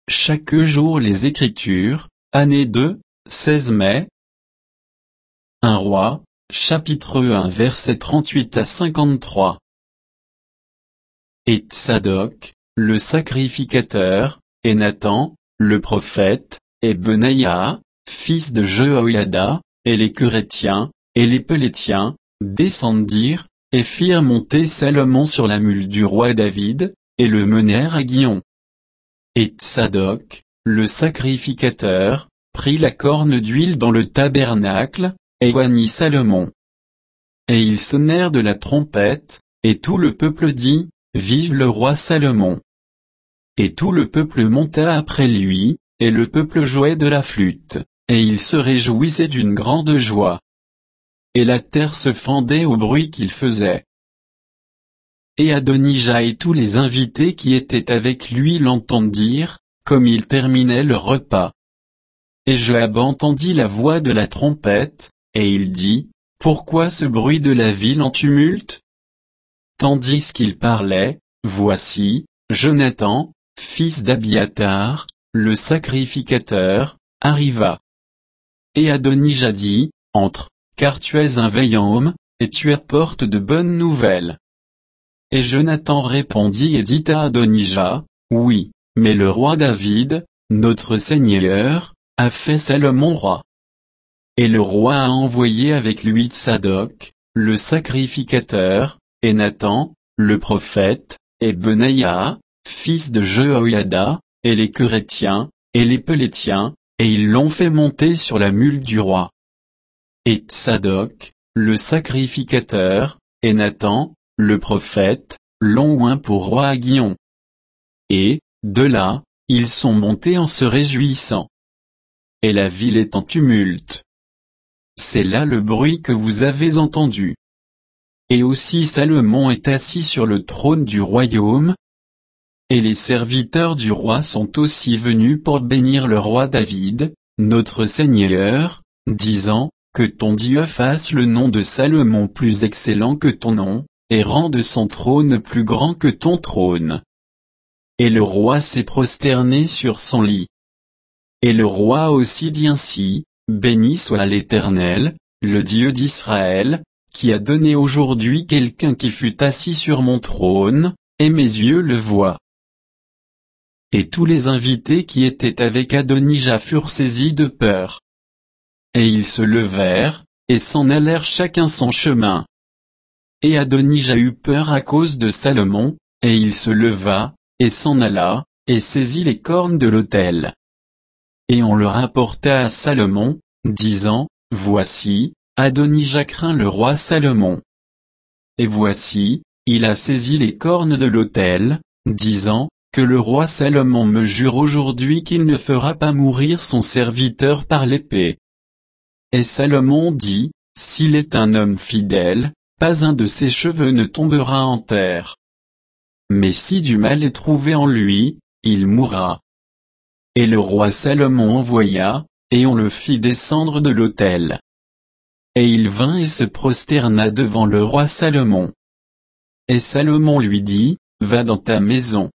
Chaque jour les Écritures, année 2, 16 mai. 1 Roi, chapitre 1 versets 38 à 53. Et Tsadok, le sacrificateur, et Nathan, le prophète, et Benaïa, fils de Jehoïada, et les Qurétiens, et les Pelétiens, descendirent, et firent monter Salomon sur la mule du roi David, et le menèrent à Gihon. Et Tsadok, le sacrificateur, prit la corne d'huile dans le tabernacle, et oignit Salomon. Et ils sonnèrent de la trompette, et tout le peuple dit, Vive le roi Salomon. Et tout le peuple monta après lui, et le peuple jouait de la flûte, et il se réjouissait d'une grande joie. Et la terre se fendait au bruit qu'il faisait. Et Adonija et tous les invités qui étaient avec lui l'entendirent, comme il terminait le repas. Et Joab entendit la voix de la trompette, et il dit, Pourquoi ce bruit de la ville en tumulte? Tandis qu'il parlait, voici, Jonathan, fils d'Abiatar, le sacrificateur, arriva. Et Adonija dit, Entre, car tu es un vaillant homme, et tu apportes de bonnes nouvelles. Et Jonathan répondit et dit à Adonija, Oui, mais le roi David, notre Seigneur, a fait Salomon roi. Et le roi a envoyé avec lui Tsadok, le sacrificateur, et Nathan, le prophète, et Benaïa, fils de Jehoïada, et les Qurétiens, et les Pelétiens, et ils l'ont fait monter sur la mule du roi. Et Tsadok, le sacrificateur, et Nathan, le prophète, l'ont oint pour roi à Gihon. Et, de là, ils sont montés en se réjouissant. Et la ville est en tumulte. C'est là le bruit que vous avez entendu. Et aussi Salomon est assis sur le trône du royaume. Et les serviteurs du roi sont aussi venus pour bénir le roi David, notre Seigneur, disant, Que ton Dieu fasse le nom de Salomon plus excellent que ton nom, et rende son trône plus grand que ton trône. Et le roi s'est prosterné sur son lit. Et le roi aussi dit ainsi, Béni soit l'Éternel, le Dieu d'Israël, qui a donné aujourd'hui quelqu'un qui fut assis sur mon trône, et mes yeux le voient. Et tous les invités qui étaient avec Adonija furent saisis de peur. Et ils se levèrent, et s'en allèrent chacun son chemin. Et Adonija eut peur à cause de Salomon, et il se leva, et s'en alla, et saisit les cornes de l'autel. Et on le rapporta à Salomon, disant, Voici, Adonija craint le roi Salomon. Et voici, il a saisi les cornes de l'autel, disant, Que le roi Salomon me jure aujourd'hui qu'il ne fera pas mourir son serviteur par l'épée. Et Salomon dit, S'il est un homme fidèle, pas un de ses cheveux ne tombera en terre. Mais si du mal est trouvé en lui, il mourra. Et le roi Salomon envoya, et on le fit descendre de l'autel. Et il vint et se prosterna devant le roi Salomon. Et Salomon lui dit, Va dans ta maison.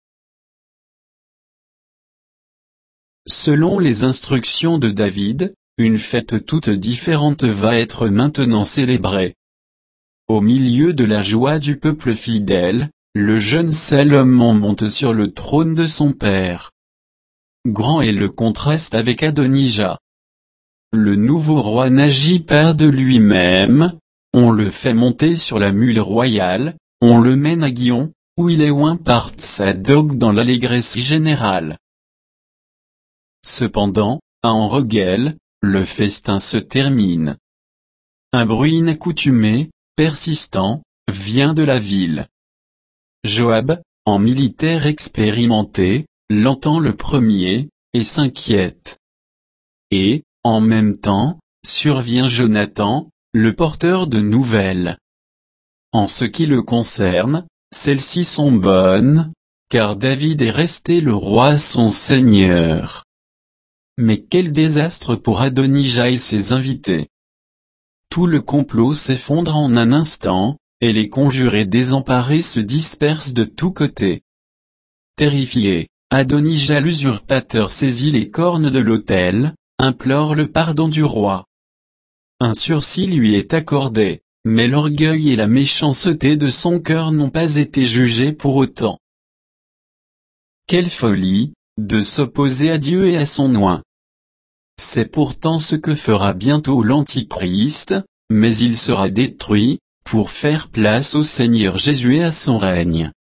Selon les instructions de David, une fête toute différente va être maintenant célébrée. Au milieu de la joie du peuple fidèle, le jeune Salomon monte sur le trône de son père. Grand est le contraste avec Adonija. Le nouveau roi n'agit pas de lui-même, on le fait monter sur la mule royale, on le mène à Gihon, où il est oint par Tsadok dans l'allégresse générale. Cependant, à Enrogel, le festin se termine. Un bruit inaccoutumé, persistant, vient de la ville. Joab, en militaire expérimenté, l'entend le premier, et s'inquiète. Et, en même temps, survient Jonathan, le porteur de nouvelles. En ce qui le concerne, celles-ci sont bonnes, car David est resté le roi son Seigneur. Mais quel désastre pour Adonija et ses invités! Tout le complot s'effondre en un instant, et les conjurés désemparés se dispersent de tous côtés. Terrifiés, Adonijah l'usurpateur saisit les cornes de l'autel, implore le pardon du roi. Un sursis lui est accordé, mais l'orgueil et la méchanceté de son cœur n'ont pas été jugés pour autant. Quelle folie, de s'opposer à Dieu et à son oint. C'est pourtant ce que fera bientôt l'Antichrist, mais il sera détruit, pour faire place au Seigneur Jésus et à son règne.